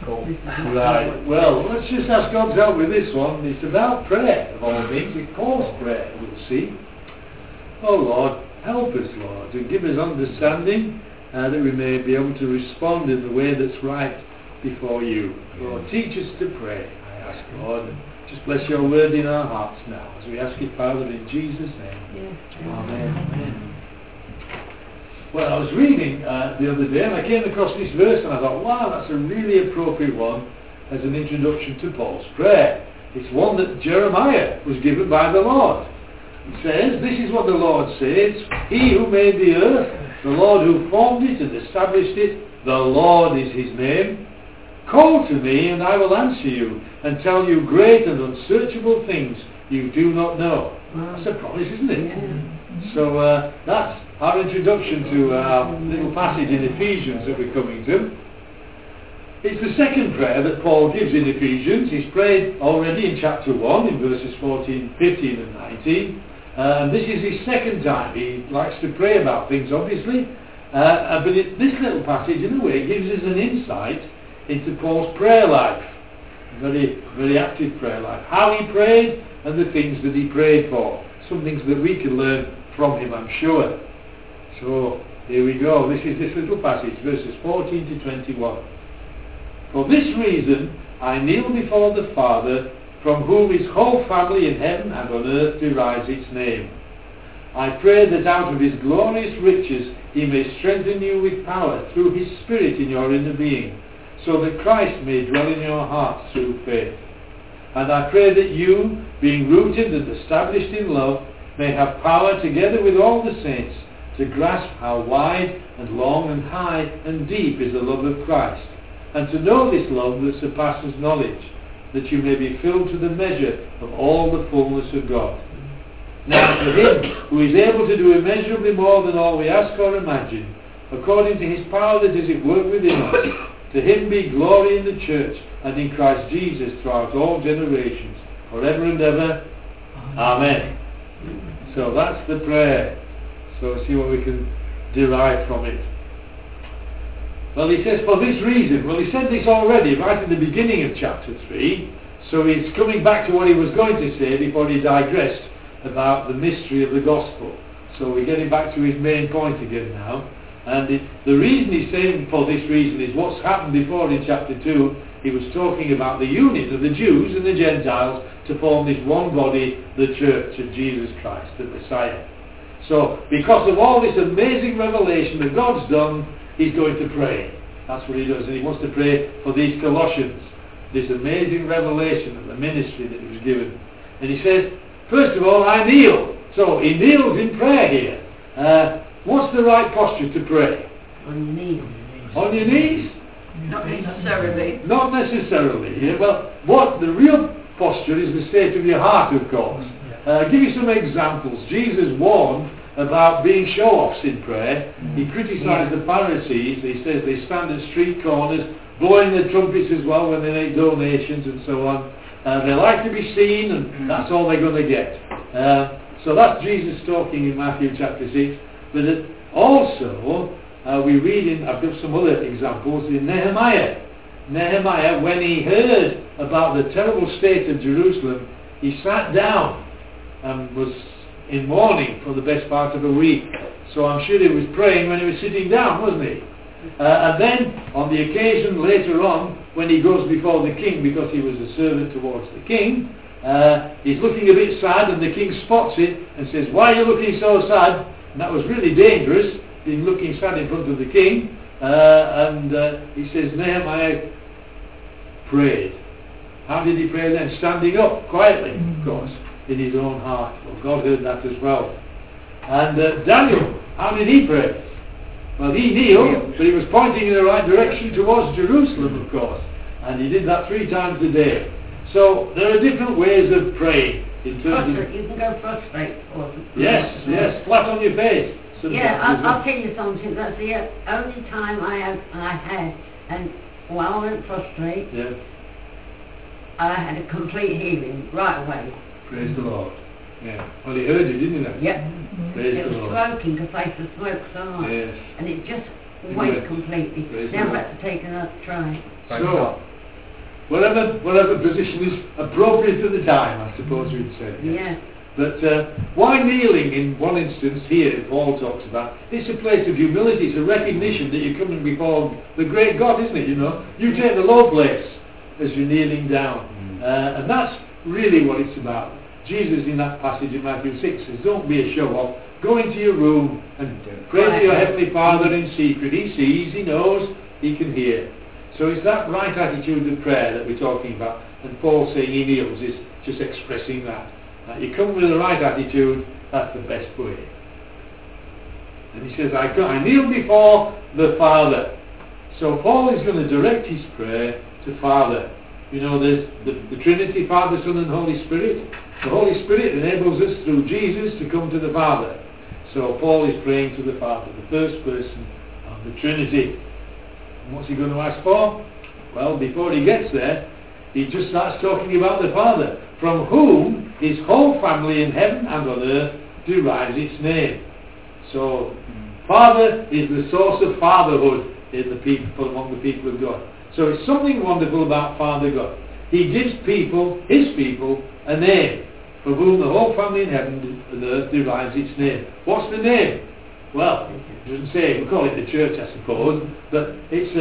difficult. Right, well, let's just ask God's help with this one. It's about prayer, of all things. It calls prayer, we'll see. Oh Lord, help us, Lord, and give us understanding that we may be able to respond in the way that's right before you. Lord, teach us to pray, I ask, Lord. Just bless your word in our hearts now, as we ask it, Father, in Jesus' name. Yes. Amen. Amen. Well, I was reading the other day and I came across this verse and I thought, wow, that's a really appropriate one as an introduction to Paul's prayer. It's one that Jeremiah was given by the Lord. It says, this is what the Lord says, He who made the earth, the Lord who formed it and established it, the Lord is his name. Call to me and I will answer you and tell you great and unsearchable things you do not know. That's a promise, isn't it? Yeah. So that's our introduction to our little passage in Ephesians that we're coming to. It's the second prayer that Paul gives in Ephesians. He's prayed already in chapter 1 in verses 14, 15 and 19. And this is his second time. He likes to pray about things, obviously. But this little passage, in a way, gives us an insight into Paul's prayer life. Very, very active prayer life. How he prayed and the things that he prayed for. Some things that we can learn from him, I'm sure. So, here we go. This is this little passage, verses 14 to 21. For this reason, I kneel before the Father, from whom his whole family in heaven and on earth derives its name. I pray that out of his glorious riches he may strengthen you with power through his Spirit in your inner being, so that Christ may dwell in your hearts through faith. And I pray that you, being rooted and established in love, may have power together with all the saints to grasp how wide and long and high and deep is the love of Christ, and to know this love that surpasses knowledge, that you may be filled to the measure of all the fullness of God. Now to him who is able to do immeasurably more than all we ask or imagine, according to his power that is at work within us, to him be glory in the church and in Christ Jesus throughout all generations, forever and ever. Amen. So that's the prayer. So see what we can derive from it. Well, he says, for this reason. Well, he said this already, right at the beginning of chapter 3. So he's coming back to what he was going to say before he digressed about the mystery of the gospel. So we're getting back to his main point again now. And the reason he's saying for this reason is what's happened before in chapter 2. He was talking about the union of the Jews and the Gentiles to form this one body, the church of Jesus Christ, the Messiah. So, because of all this amazing revelation that God's done, he's going to pray. That's what he does. And he wants to pray for these Colossians, this amazing revelation of the ministry that he was given. And he says, first of all, I kneel. So, he kneels in prayer here. What's the right posture to pray? On your knees. On your knees? Not necessarily. Not necessarily. Yeah? Well, what the real posture is the state of your heart, of course. Give you some examples. Jesus warned about being show-offs in prayer. He criticised the Pharisees. He says they stand at street corners, blowing their trumpets as well when they make donations and so on. They like to be seen, and that's all they're going to get. So that's Jesus talking in Matthew chapter 6. But also, we read in, I've got some other examples, in Nehemiah. Nehemiah, when he heard about the terrible state of Jerusalem, he sat down and was in mourning for the best part of a week. So I'm sure he was praying when he was sitting down, wasn't he? And then, on the occasion later on, when he goes before the king, because he was a servant towards the king, he's looking a bit sad, and the king spots it and says, why are you looking so sad? And that was really dangerous, being looking sad in front of the king. And he says, Nehemiah prayed. How did he pray then? Standing up, quietly, of course, in his own heart. Well, God heard that as well. And Daniel, how did he pray? Well, he kneeled, but he was pointing in the right direction towards Jerusalem, of course. And he did that 3 times a day. So there are different ways of praying. In terms of, you can go prostrate. Yes, flat on your face. I'll tell you something. That's the only time I had, and while I went prostrate, I had a complete healing right away. Praise the Lord. Yeah. Well, he heard you, didn't he? Yep. Praise it the was Lord. smoking, because I used to smoke so much. Yes. And it just went completely. Praise Never the had to take another try. So, whatever position is appropriate at the time, I suppose we'd say. Yeah. But why kneeling in one instance here, Paul talks about, it's a place of humility, it's a recognition that you're coming before the great God, isn't it? You know, you take the low place as you're kneeling down. And that's really what it's about. Jesus in that passage in Matthew 6 says, don't be a show-off, go into your room and pray to your Heavenly Father in secret. He sees, He knows, He can hear. So it's that right attitude of prayer that we're talking about, and Paul saying he kneels is just expressing that. You come with the right attitude, that's the best way. And he says, I kneel before the Father. So Paul is going to direct his prayer to Father. You know, there's the Trinity, Father, Son and Holy Spirit. The Holy Spirit enables us through Jesus to come to the Father. So Paul is praying to the Father, the first person of the Trinity. And what's he going to ask for? Well, before he gets there, he just starts talking about the Father, from whom his whole family in heaven and on earth derives its name. So, Father is the source of fatherhood in the people, among the people of God. So it's something wonderful about Father God. He gives people, his people, a name, from whom the whole family in heaven and earth derives its name. What's the name? Well, it doesn't say, we call it the church, I suppose, but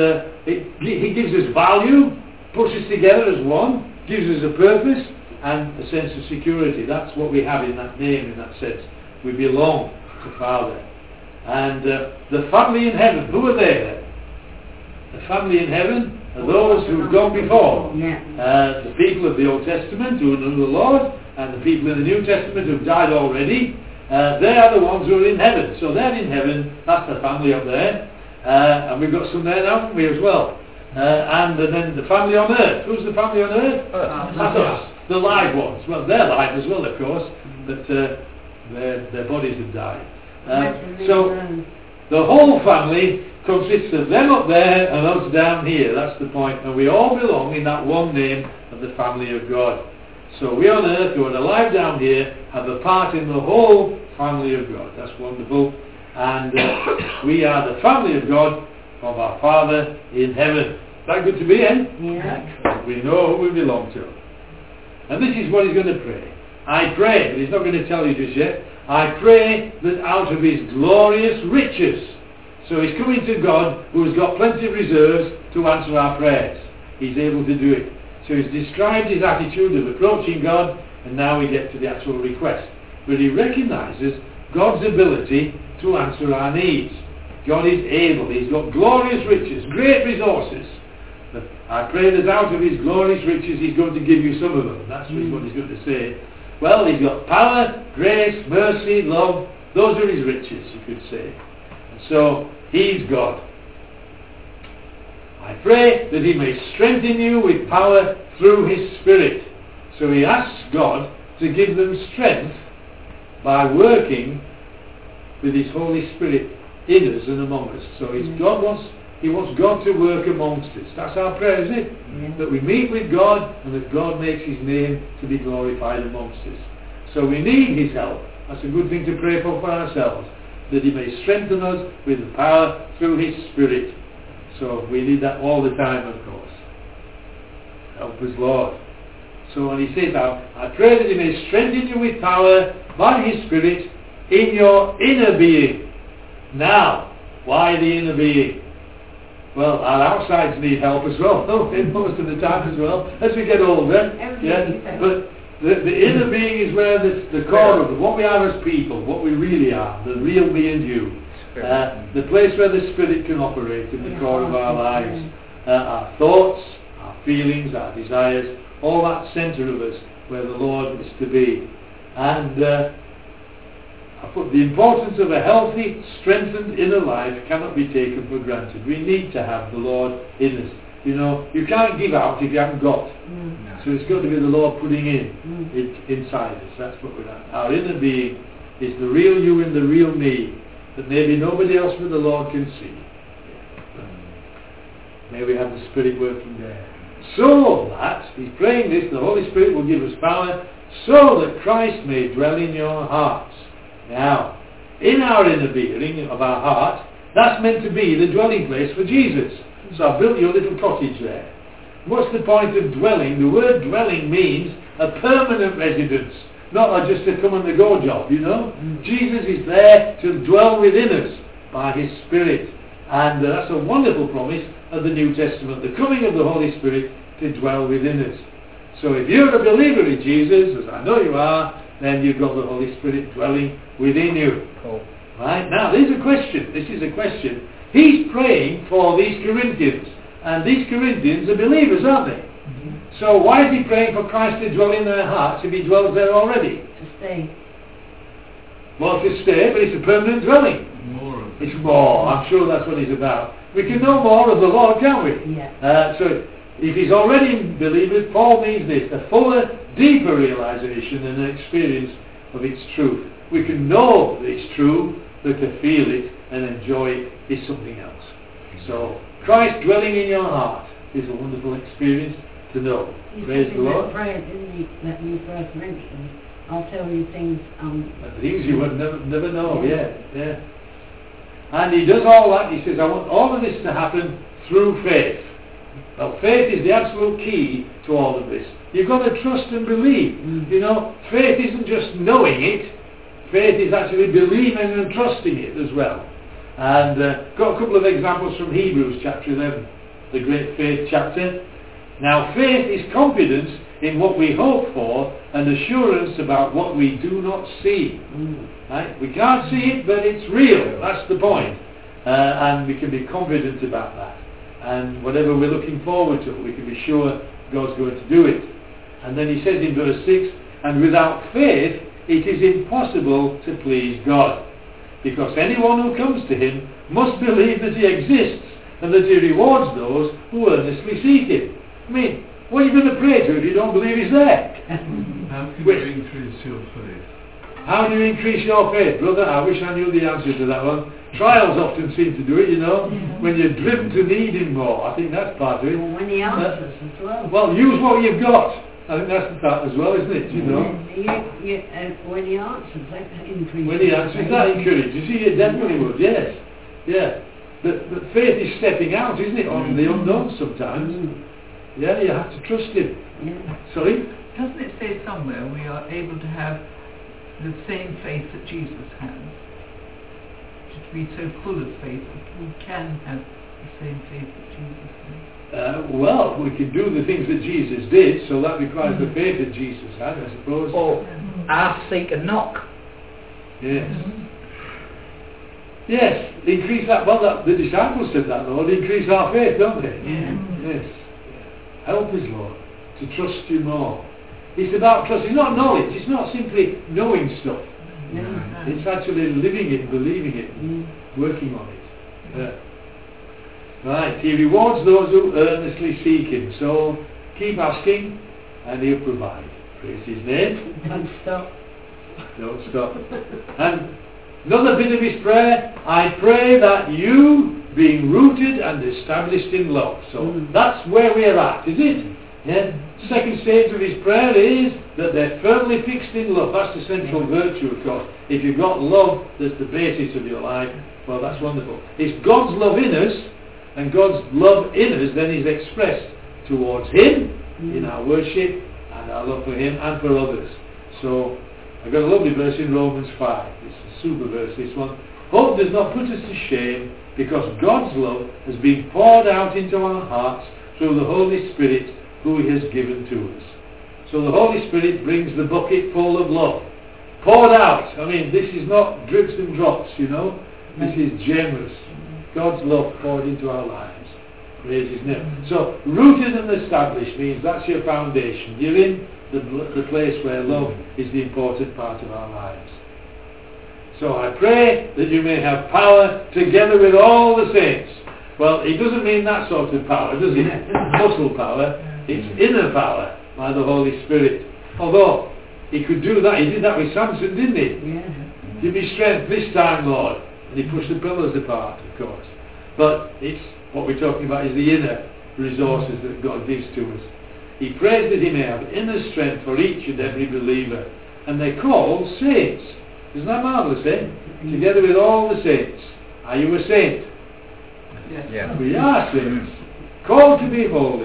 he gives us value, puts us together as one, gives us a purpose and a sense of security. That's what we have in that name, in that sense. We belong to Father. And the family in heaven, who are they then? The family in heaven are those who have gone before. The people of the Old Testament who know the Lord, and the people in the New Testament who have died already. They are the ones who are in heaven. So they're in heaven, that's the family up there. And we've got some there now, haven't we, as well? And then the family on earth. Who's the family on earth? That's us, the live ones. Well, they're live as well, of course, but their bodies have died. So the whole family consists of them up there and us down here. That's the point. And we all belong in that one name of the family of God. So we on earth who are alive down here have a part in the whole family of God. That's wonderful. And we are the family of God, of our Father in heaven. Is that good to be, eh? Yeah. We know who we belong to. And this is what he's going to pray. I pray, but he's not going to tell you just yet. I pray that out of his glorious riches. So he's coming to God who has got plenty of reserves to answer our prayers. He's able to do it. So he's described his attitude of approaching God, and now we get to the actual request. But he recognizes God's ability to answer our needs. God is able. He's got glorious riches, great resources. But I pray that out of his glorious riches he's going to give you some of them. That's what he's going to say. Well, he's got power, grace, mercy, love. Those are his riches, you could say. And so, he's God. I pray that he may strengthen you with power through his Spirit. So he asks God to give them strength by working with his Holy Spirit in us and among us. So he wants God to work amongst us. That's our prayer, isn't it? Yeah. That we meet with God and that God makes his name to be glorified amongst us. So we need his help. That's a good thing to pray for ourselves. That he may strengthen us with the power through his Spirit. So we need that all the time, of course. Help us, Lord. So when he says now, I pray that he may strengthen you with power by his Spirit in your inner being. Now, why the inner being? Well, our outsides need help as well, most of the time as well, as we get older. But the inner being is where the core of it, what we are as people, what we really are, the real me and you. The place where the Spirit can operate in the core of our lives. Our thoughts, our feelings, our desires, all that centre of us where the Lord is to be. And I put the importance of a healthy, strengthened inner life cannot be taken for granted. We need to have the Lord in us. You know, you can't give out if you haven't got. So it's got to be the Lord putting it inside us. That's what we're at. Our inner being is the real you and the real me that maybe nobody else but the Lord can see. May we have the Spirit working there. So that, he's praying this, the Holy Spirit will give us power so that Christ may dwell in your hearts. Now, in our inner being of our heart, that's meant to be the dwelling place for Jesus. So I've built you a little cottage there. what's the point of dwelling? The word dwelling means a permanent residence, not just a come and go job, you know. Jesus is there to dwell within us by His Spirit. And that's a wonderful promise of the New Testament, the coming of the Holy Spirit to dwell within us. So if you're a believer in Jesus, as I know you are, then you've got the Holy Spirit dwelling within you. Cool. Right? Now, this is a question. He's praying for these Corinthians. And these Corinthians are believers, aren't they? So why is he praying for Christ to dwell in their hearts if he dwells there already? To stay. Well, to stay, but it's a permanent dwelling. It's more. I'm sure that's what he's about. We can know more of the Lord, can't we? Yeah. So if he's already believers, Paul means this, a fuller, deeper realization and an experience of its truth. We can know that it's true, but to feel it and enjoy it is something else. So Christ dwelling in your heart is a wonderful experience to know. Praise the Lord. Prayer, didn't he, that you first mentioned? I'll tell you things. Things you would never know. Yeah. And he does all that. He says, I want all of this to happen through faith. Well, faith is the absolute key to all of this. You've got to trust and believe. You know, faith isn't just knowing it. Faith is actually believing and trusting it as well. And got a couple of examples from Hebrews chapter 11, the great faith chapter. Now, faith is confidence in what we hope for and assurance about what we do not see. Right? We can't see it, but it's real. That's the point. And we can be confident about that. And whatever we're looking forward to, we can be sure God's going to do it. And then he says in verse 6, and without faith it is impossible to please God, because anyone who comes to him must believe that he exists and that he rewards those who earnestly seek him. I mean, what are you going to pray to if you don't believe he's there? How can you increase your faith? How do you increase your faith? Brother, I wish I knew the answer to that one. Trials often seem to do it, you know, when you're driven to need him more. I think that's part of it. Well, when he answers as well. Well, use what you've got. I think that's the part as well, isn't it? You know. When he answers, that increases. When he answers, that encourages. You see, it definitely would, yes. Yeah. But faith is stepping out, isn't it, on the unknown sometimes. Yeah, you have to trust him. Yeah. Sorry? Doesn't it say somewhere we are able to have the same faith that Jesus has? To be so full of faith that we can have the same faith that Jesus has. Well, we can do the things that Jesus did, so that requires the faith that Jesus had, I suppose. Or ask, seek and knock. Yes. Yes, increase that. Well, the disciples said that, Lord. Increase our faith, don't they? Yes. Help us, Lord, to trust you more. It's about trust. It's not knowledge. It's not simply knowing stuff. It's actually living it, believing it, working on it. Right. He rewards those who earnestly seek him. So keep asking, and he'll provide. Praise his name. Don't stop. Don't stop. And another bit of his prayer, I pray that you, being rooted and established in love. So that's where we're at, is it? Yeah. Second stage of his prayer is that they're firmly fixed in love. That's the central virtue, of course. If you've got love that's the basis of your life, well, that's wonderful. It's God's love in us, and God's love in us then is expressed towards him in our worship and our love for him and for others. So I've got a lovely verse in Romans 5. It's a super verse, this one. Hope does not put us to shame, because God's love has been poured out into our hearts through the Holy Spirit who he has given to us. So the Holy Spirit brings the bucket full of love. Poured out. I mean, this is not drips and drops, you know. This is generous. God's love poured into our lives. Praise his name. So rooted and established means that's your foundation. You're in the place where love is the important part of our lives. So I pray that you may have power together with all the saints. Well, it doesn't mean that sort of power, does it? Muscle power. It's inner power by the Holy Spirit. Although he could do that. He did that with Samson, didn't he? Yeah. Give me strength this time, Lord. And he pushed the pillars apart, of course. But it's what we're talking about is the inner resources that God gives to us. He prays that he may have inner strength for each and every believer. And they're called saints. Isn't that marvellous, eh? Together with all the saints. Are you a saint? Yes. Yeah. We are saints. Called to be holy.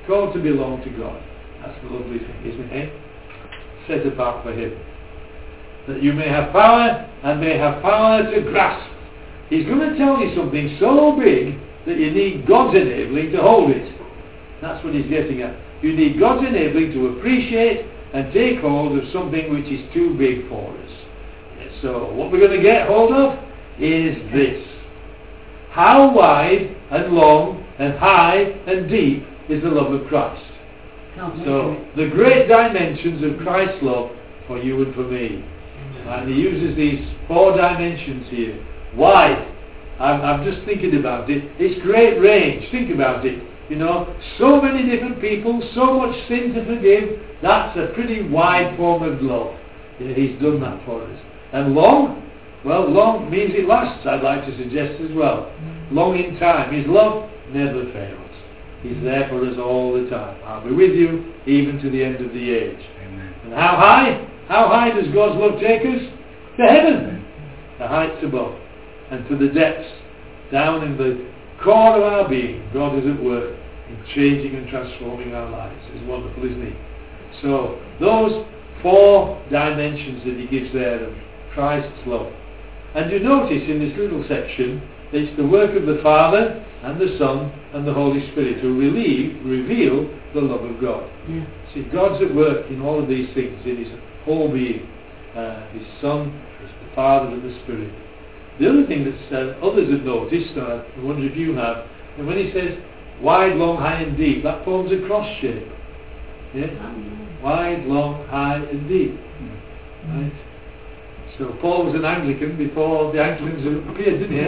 Called to belong to God. That's the lovely thing, isn't it? Set apart for Him. That you may have power, and may have power to grasp. He's going to tell you something so big that you need God's enabling to hold it. That's what he's getting at. You need God's enabling to appreciate and take hold of something which is too big for us. So what we're going to get hold of is this. How wide and long and high and deep is the love of Christ? So the great dimensions of Christ's love for you and for me. And he uses these 4 dimensions here. Wide. I'm just thinking about it. It's great range. Think about it. You know, so many different people, so much sin to forgive. That's a pretty wide form of love. He's done that for us. And long? Well, long means it lasts, I'd like to suggest as well. Long in time. His love never fails. He's there for us all the time. I'll be with you even to the end of the age. Amen. And how high? How high does God's love take us? To heaven. The heights above. And to the depths. Down in the core of our being, God is at work in changing and transforming our lives. It's wonderful, isn't it? So, those 4 dimensions that he gives there of Christ's love. And you notice in this little section, it's the work of the Father and the Son and the Holy Spirit to reveal the love of God. Yeah. See, God's at work in all of these things, in his whole being. His Son, the Father and the Spirit. The other thing that others have noticed, I wonder if you have, and when he says wide, long, high and deep, that forms a cross shape. Yeah? Wide, long, high and deep. Right? So Paul was an Anglican before the Anglicans appeared, didn't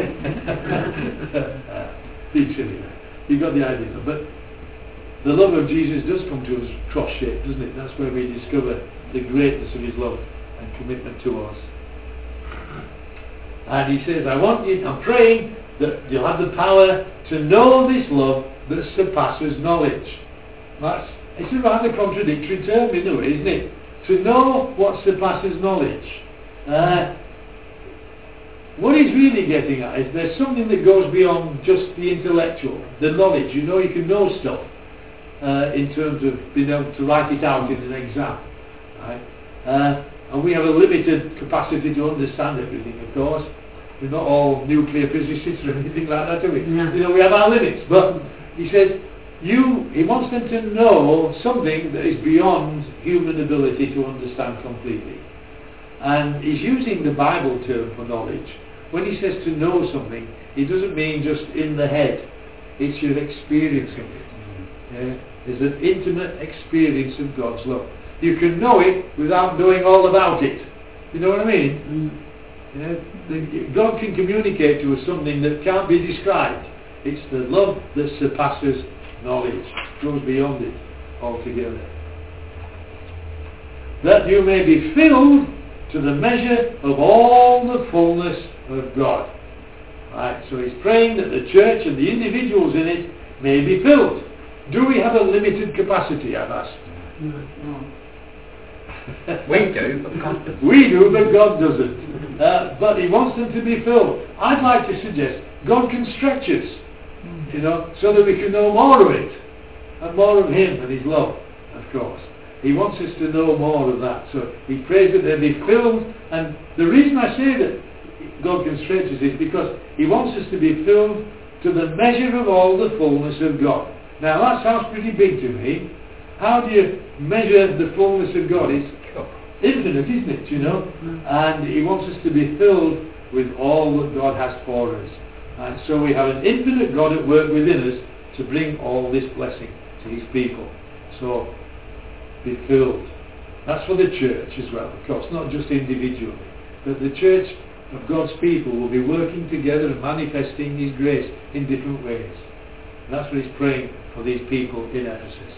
he? Big silly. You got the idea. But the love of Jesus does come to us cross shaped, doesn't it? That's where we discover the greatness of his love and commitment to us. And he says, I'm praying that you'll have the power to know this love that surpasses knowledge. It's a rather contradictory term in a way, isn't it? To know what surpasses knowledge. What he's really getting at is there's something that goes beyond just the intellectual, the knowledge. You know, you can know stuff in terms of being able to write it out in an exam. Right? And we have a limited capacity to understand everything, of course. We're not all nuclear physicists or anything like that, are we? No. You know, we have our limits. But he says, he wants them to know something that is beyond human ability to understand completely. And he's using the Bible term for knowledge. When he says to know something, he doesn't mean just in the head. It's your experiencing it. Yeah? There's an intimate experience of God's love. You can know it without knowing all about it. You know what I mean? You know, God can communicate to us something that can't be described. It's the love that surpasses knowledge. Goes beyond it altogether. That you may be filled to the measure of all the fullness of God. Right, so he's praying that the church and the individuals in it may be filled. Do we have a limited capacity, I've asked? No. We do, but God doesn't. We do, but God doesn't. But he wants them to be filled. I'd like to suggest God can stretch us, you know, so that we can know more of it, and more of him and his love, of course. He wants us to know more of that. So he prays that they be filled, and the reason I say that God can stretch us is because he wants us to be filled to the measure of all the fullness of God. Now that sounds pretty big to me. How do you measure the fullness of God? It's infinite, isn't it, you know? And he wants us to be filled with all that God has for us. And so we have an infinite God at work within us to bring all this blessing to his people. So, be filled. That's for the church as well, of course, not just individually. But the church of God's people will be working together and manifesting his grace in different ways. And that's what he's praying for these people in Ephesus.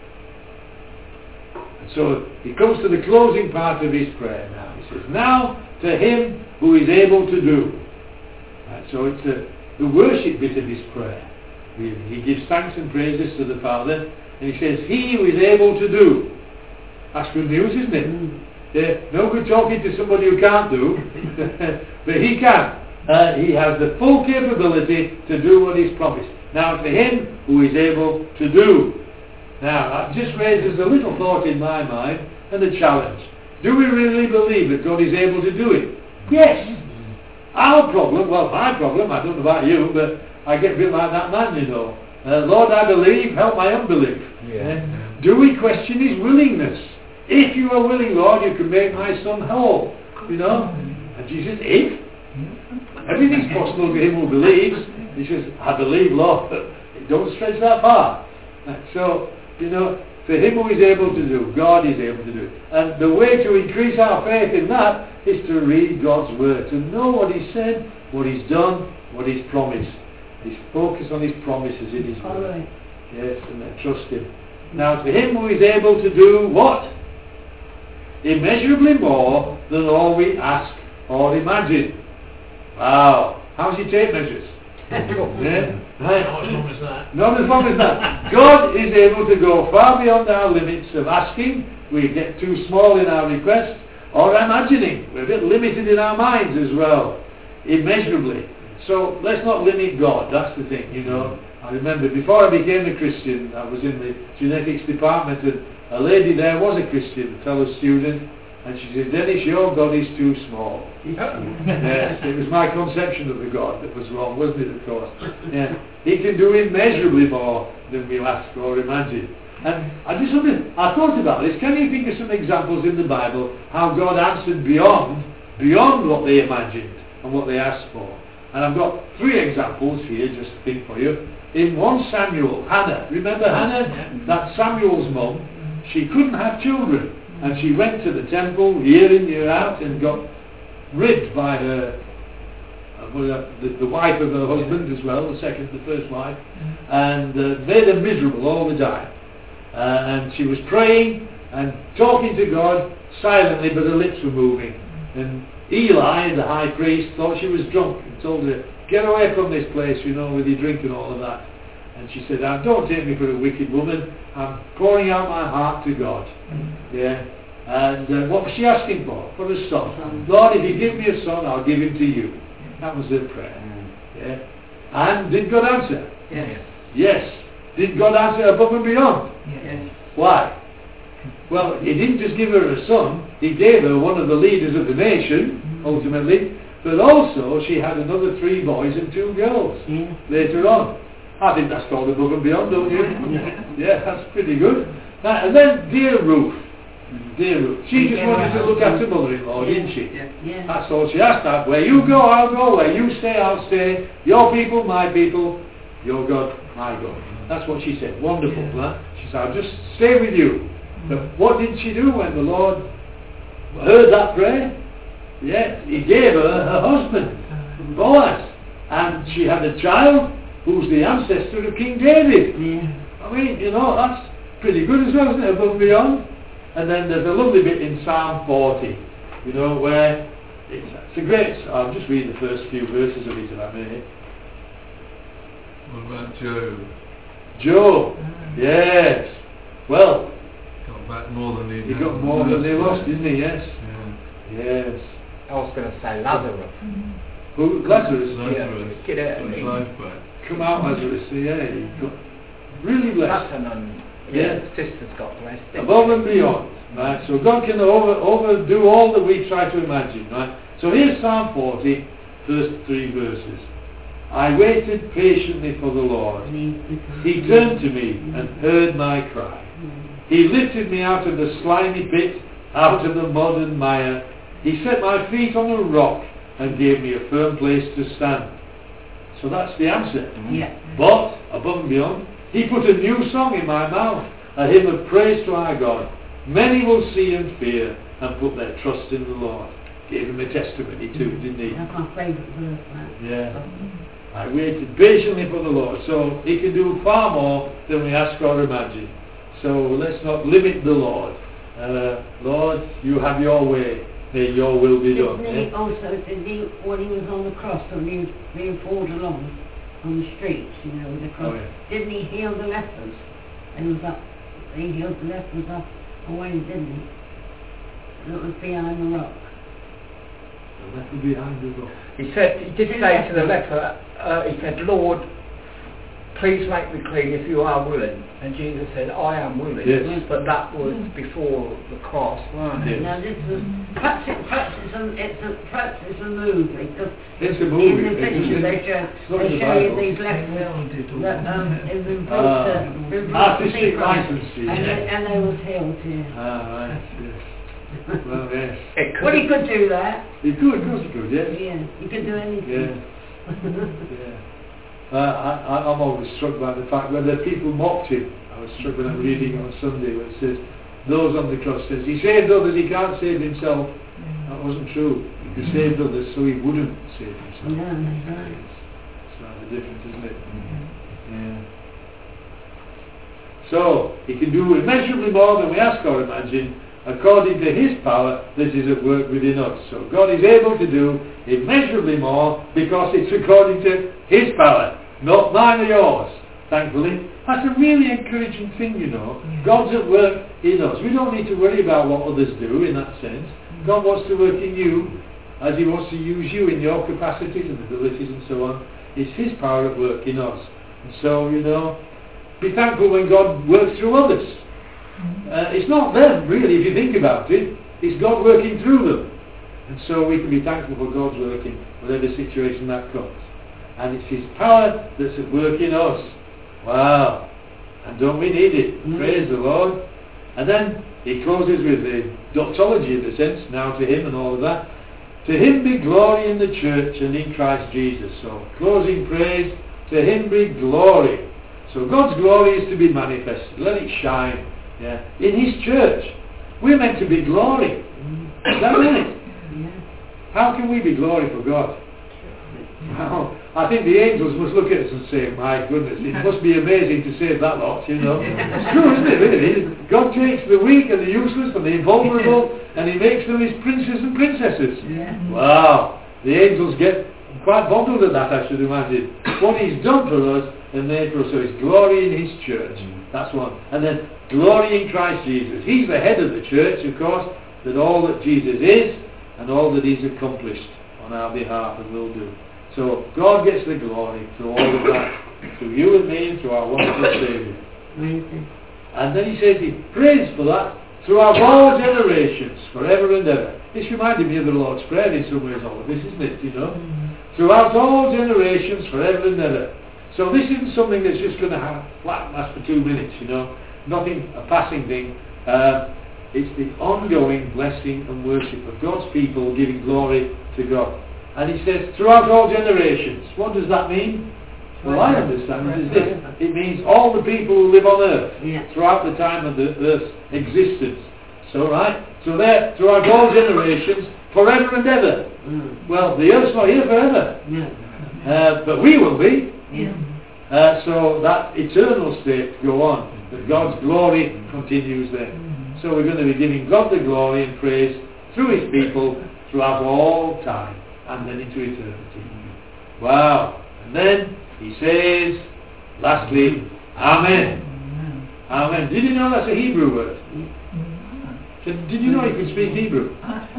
And so he comes to the closing part of his prayer now. He says, now to him who is able to do. Right, so it's the worship bit of his prayer. He gives thanks and praises to the Father, and he says, he who is able to do. That's good news, isn't it? Yeah, no good talking to somebody who can't do, but he can. He has the full capability to do what he's promised. Now to him who is able to do. Now, that just raises a little thought in my mind and a challenge. Do we really believe that God is able to do it? Yes. Our problem, well, my problem, I don't know about you, but I get a bit like that man, you know. Lord, I believe, help my unbelief. Do we question his willingness? If you are willing, Lord, you can make my son whole. You know? And Jesus, if? Everything's possible to him who believes. He says, I believe, Lord, but don't stretch that far. So, you know, for him who is able to do, God is able to do it. And the way to increase our faith in that is to read God's word, to know what he's said, what he's done, what he's promised. He's focused on his promises in his word. Yes, and then trust him. Now, to him who is able to do what? Immeasurably more than all we ask or imagine. Wow. How does he take measures? Yeah? Right. Not as long as that. Not as long as that. God is able to go far beyond our limits of asking. We get too small in our requests, or imagining. We're a bit limited in our minds as well. Immeasurably. So let's not limit God. That's the thing, you know. I remember before I became a Christian, I was in the genetics department, and a lady there was a Christian, a fellow student, and she said, Dennis, your God is too small. Yes, it was my conception of the God that was wrong, wasn't it, of course? Yeah. He can do immeasurably more than we ask or imagine. And I thought about this. Can you think of some examples in the Bible how God answered beyond what they imagined and what they asked for? And I've got 3 examples here just to think for you. In 1 Samuel, Hannah. Remember Hannah? That's Samuel's mum. She couldn't have children. And she went to the temple year in, year out and got ribbed by her, the wife of her husband as well, the first wife, and made her miserable all the time. And she was praying and talking to God silently, but her lips were moving. And Eli, the high priest, thought she was drunk and told her, get away from this place, you know, with your drink and all of that. And she said, don't take me for a wicked woman. I'm pouring out my heart to God. Yeah. And what was she asking for? For a son. Lord, if you give me a son, I'll give him to you. That was her prayer. Yeah. And did God answer? Yes. Yes. Did God answer above and beyond? Yes. Why? Well, he didn't just give her a son. He gave her one of the leaders of the nation, ultimately. But also, she had another 3 boys and 2 girls later on. I think that's called above and beyond, don't you? Yeah, that's pretty good. And then, dear Ruth. She just wanted to look after mother-in-law, didn't she? Yeah. That's all she asked. That where you go, I'll go. Where you stay, I'll stay. Your people, my people. Your God, my God. That's what she said. Wonderful, huh? She said, I'll just stay with you. But what did she do when the Lord heard that prayer? Yes, he gave her husband, Boaz. And she had a child who's the ancestor of King David. I mean, you know, that's pretty good as well, isn't it? Above and beyond. And then there's a lovely bit in Psalm 40, you know, where it's a great... I'll just read the first few verses of it, if I may. What about Job? Job, yes. Well, Got back more than he got more than he lost, didn't he? Yes. Yeah. Yes. I was going to say Lazarus. Who? Lazarus? Lazarus. Get out of Got his me. life back. Come out, Lazarus. Yeah, he got really blessed. That's a nun. Yeah. The sister's got blessed. Above and beyond. Right? So God can overdo all that we try to imagine. Right? So here's Psalm 40, first 3 verses. I waited patiently for the Lord. He turned to me and heard my cry. He lifted me out of the slimy pit, out of the mud and mire. He set my feet on a rock and gave me a firm place to stand. So that's the answer. Yeah. But, above and beyond, he put a new song in my mouth, a hymn of praise to our God. Many will see and fear and put their trust in the Lord. Gave him a testimony too, didn't he? That's my favourite verse, that. Yeah. I waited patiently for the Lord. So he can do far more than we ask or imagine. So let's not limit the Lord. Lord, you have your way. May your will be done. Didn't he also, when he was on the cross and he was being pulled along on the streets, you know, with the cross, didn't he heal the lepers? And he healed the lepers up away, didn't he? That was behind the rock. The leper behind the rock. He did say to the leper, he said, Lord, please make me clean if you are willing. And Jesus said, I am willing. Yes. But that was before the cross, weren't it? Now this was perhaps it's a movie because It's a movie. in the picture they show you these letters that have been brought to Artistic see Christ, license, and they was healed here. Ah, right, yes. Well, yes. Well, he could do that. He could, of course he could, yes. Yeah, he could do anything. Yeah. I'm always struck by the fact that the people mocked him. I was struck when I'm reading on Sunday where it says, those on the cross says, he saved others, he can't save himself. That wasn't true. He saved others so he wouldn't save himself. Yeah, that's right. It's rather different, isn't it? Yeah. So, he can do immeasurably more than we ask or imagine, according to his power that is at work within us. So God is able to do immeasurably more because it's according to his power, not mine or yours, thankfully. That's a really encouraging thing, you know. God's at work in us. We don't need to worry about what others do in that sense. God wants to work in you as he wants to use you in your capacities and abilities and so on. It's his power at work in us. And so, you know, be thankful when God works through others. It's not them, really, if you think about it. It's God working through them. And so we can be thankful for God's work in whatever situation that comes. And it's his power that's at work in us. Wow. And don't we need it? Praise the Lord. And then he closes with the doxology, in a sense, now to him and all of that. To him be glory in the church and in Christ Jesus. So, closing praise, to him be glory. So God's glory is to be manifested. Let it shine. Yeah. In his church. We're meant to be glory. Is that right? Yeah. How can we be glory for God? Well, I think the angels must look at us and say, my goodness, it must be amazing to save that lot, you know. It's true, isn't it, really? God takes the weak and the useless and the invulnerable and he makes them his princes and princesses. Yeah. Wow. The angels get quite bundled at that, I should imagine. What he's done for us and made for us. So it's glory in his church. That's one. And then glory in Christ Jesus. He's the head of the church, of course, that all that Jesus is and all that he's accomplished on our behalf and will do. So God gets the glory through all of that, through you and me and through our wonderful Saviour. And then he says, he prays for that throughout all generations, forever and ever. This reminded me of the Lord's Prayer in some ways, all of this, isn't it, you know? Throughout all generations, forever and ever. So this isn't something that's just going to last for 2 minutes, you know. Nothing, a passing thing. It's the ongoing blessing and worship of God's people giving glory to God. And he says, throughout all generations. What does that mean? Well, I understand it as this. It means all the people who live on earth throughout the time of the earth's existence. So, right? So there, throughout all generations, forever and ever. Well, the earth's not here forever. But we will be. So that eternal state go on. But God's glory continues there. So we're going to be giving God the glory and praise through his people throughout all time and then into eternity. Wow. And then he says, lastly, Amen. Amen. Did you know that's a Hebrew word? Did you know you could speak Hebrew?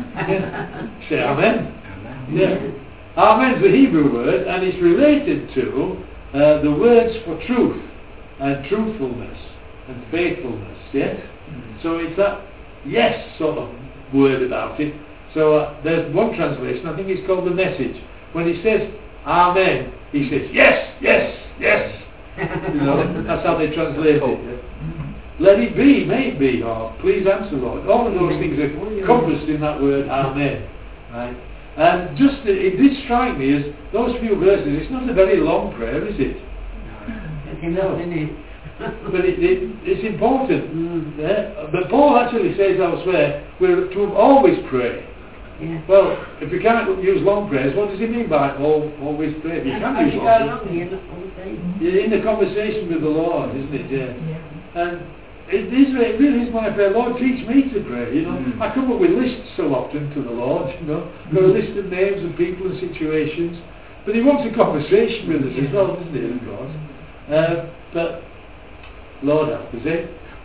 Say Amen. Yeah. Amen's the Hebrew word and it's related to the words for truth and truthfulness and faithfulness. Yes? So it's that yes sort of word about it. So there's one translation, I think it's called the Message. When he says Amen, he says yes, yes, yes. You know, that's how they translate it. Let it be, may it be, or please answer, Lord. All of those things are encompassed in that word Amen. Right? And just it did strike me as those few verses, it's not a very long prayer, is it? No. But it's important. But Paul actually says elsewhere, we're to always pray. Yeah. Well, if you can't use long prayers, what does he mean by always pray? You can use long prayers. You're in the conversation with the Lord, isn't it? Yeah. And it really is my prayer. Lord, teach me to pray. You know, I come up with lists so often to the Lord. You know, got a list of names and people and situations. But he wants a conversation with us as well, doesn't he? Of course. But Lord help us, eh?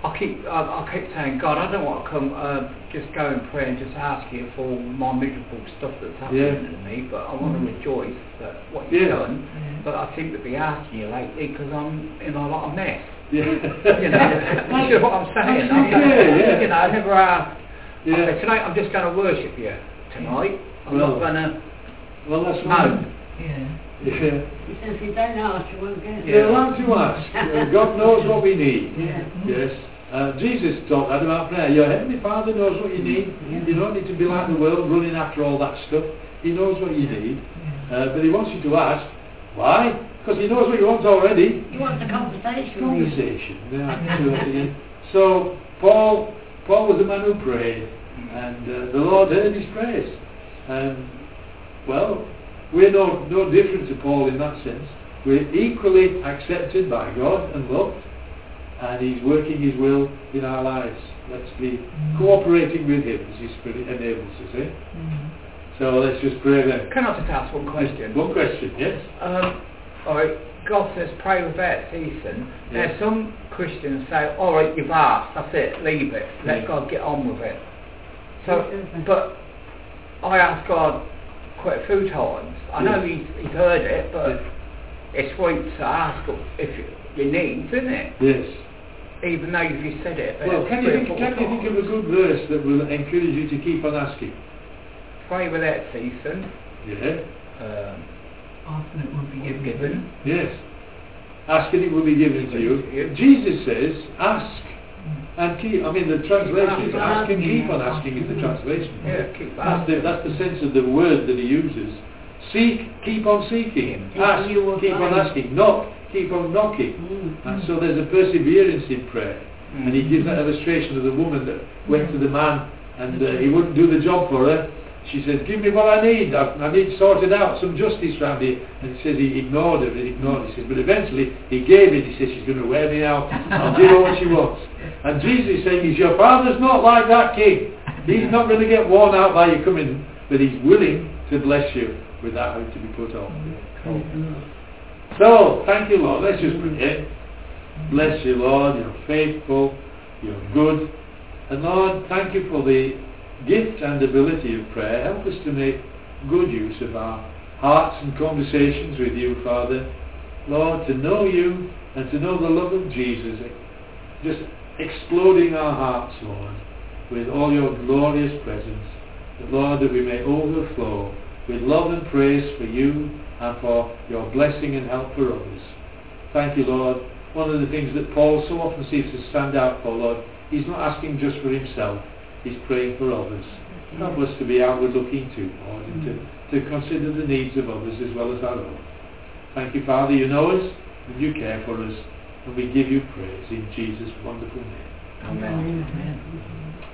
I keep saying, God, I don't want to come, just go and pray and just ask you for all my miserable stuff that's happening to me, but I want to rejoice that what you've done. But I seem to be asking you lately because I'm in a lot of mess. Yeah. You know what I'm saying? You know, I never asked. Okay, tonight I'm just going to worship you. Tonight I'm not going to. Well, that's no. Yeah. He says if you don't ask, you won't get it. You're allowed to ask. God knows what we need. Yes. Jesus taught that about prayer. Your Heavenly Father knows what you need. You don't need to be like the world running after all that stuff. He knows what you need. But He wants you to ask. Why? Because He knows what you want already. He wants a conversation. Absolutely. So Paul was a man who prayed, and the Lord heard his prayers. And well, we're no different to Paul in that sense. We're equally accepted by God and loved, and He's working His will in our lives. Let's be cooperating with Him as His Spirit enables us. So let's just pray then. Can I just ask one question? One question, yes. Alright, God says pray without ceasing. Now some Christians say, alright, you've asked, that's it, leave it, let God get on with it. So, but I asked God quite a few times. I know He's heard it, but it's sweet to ask if you need, isn't it? Yes. Even though you said it. Well, can you think of a good verse that will encourage you to keep on asking? Pray without ceasing. Yeah. Ask and it will be given. Yes. Ask and it will be given to you. Jesus says, ask and keep. I mean, the translation is ask and keep on asking is the translation. Yeah, keep asking. That's the sense of the word that He uses. Seek, keep on seeking. Ask, keep on asking. Knock, keep on knocking. And so there's a perseverance in prayer. And He gives that illustration of the woman that went to the man and he wouldn't do the job for her. She said, give me what I need. I need sorted out, some justice around here. And he says he ignored her and ignored her. He says, but eventually he gave it. He says, she's going to wear me out. I'll give her what she wants. And Jesus is saying, your Father's not like that, king. He's not going to get worn out by you coming, but He's willing to bless you without having to be put off. So, thank you, Lord. Let's just pray. Bless you, Lord. You're faithful. You're good. And Lord, thank you for the gift and ability of prayer. Help us to make good use of our hearts and conversations with you, Father. Lord, to know you and to know the love of Jesus, just exploding our hearts, Lord, with all your glorious presence. That, Lord, that we may overflow with love and praise for you and for your blessing and help for others. Thank you, Lord. One of the things that Paul so often seems to stand out for, Lord, he's not asking just for himself. He's praying for others. Help us to be outward looking too, Lord, and to consider the needs of others as well as our own. Thank you, Father, you know us and you care for us, and we give you praise in Jesus' wonderful name. Amen.